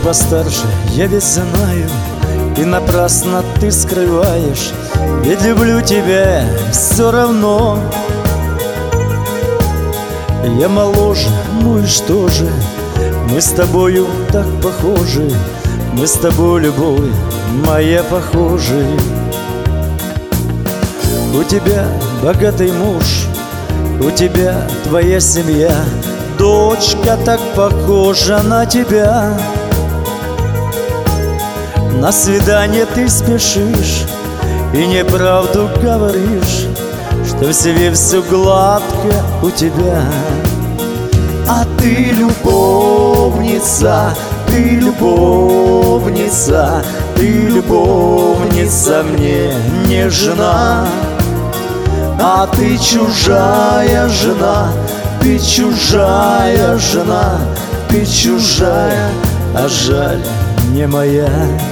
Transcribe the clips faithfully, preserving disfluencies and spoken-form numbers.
постарше, я ведь знаю, и напрасно ты скрываешь, ведь люблю тебя все равно. Я моложе, ну и что же, мы с тобою так похожи, мы с тобой, любовь моя, похожи. У тебя богатый муж, у тебя твоя семья, дочка так похожа на тебя. На свидание ты спешишь и неправду говоришь, что в себе все гладко у тебя. А ты любовница, ты любовница, ты любовница, мне не жена. А ты чужая жена, ты чужая жена, ты чужая, а жаль не моя.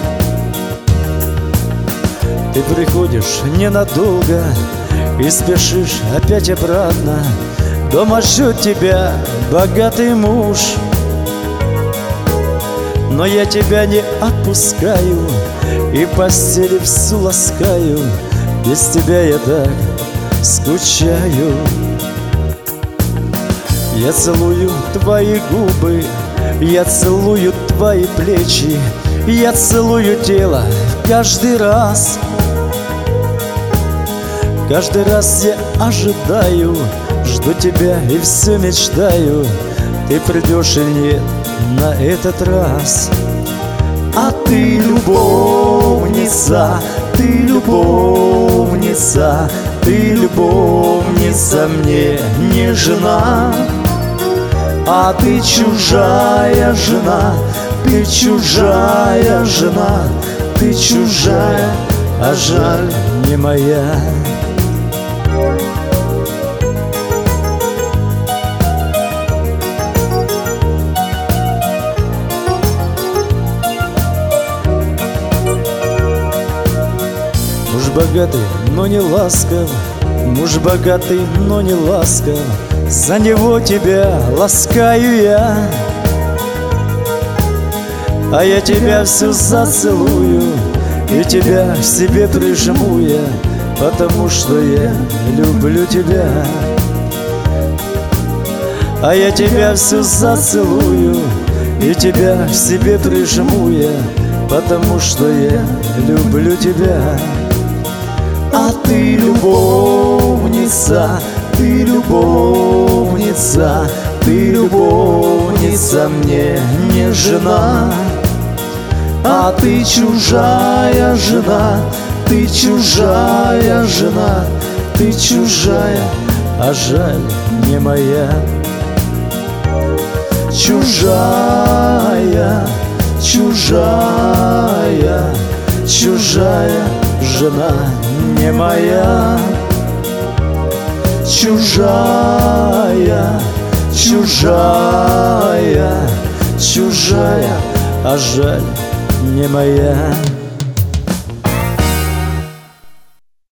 Ты приходишь ненадолго и спешишь опять обратно. Дома ждет тебя богатый муж, но я тебя не отпускаю и постели всю ласкаю. Без тебя я так скучаю. Я целую твои губы, я целую твои плечи, я целую тело каждый раз. Каждый раз я ожидаю, жду тебя и все мечтаю, ты придешь или нет на этот раз. А ты любовница, ты любовница, ты любовница, мне не жена. А ты чужая жена, ты чужая жена, ты чужая, а жаль не моя. Муж богатый, но не ласков, муж богатый, но не ласков, за него тебя ласкаю я. А я тебя всю зацелую и тебя к себе прижму я, потому что я люблю тебя. А я тебя всю зацелую и тебя к себе прижму я, потому что я люблю тебя. А ты любовница, ты любовница, ты любовница, мне не жена. А ты чужая жена, ты чужая жена, ты чужая, а жаль не моя. Чужая, чужая, чужая жена не моя. Чужая, чужая, чужая, а жаль не моя.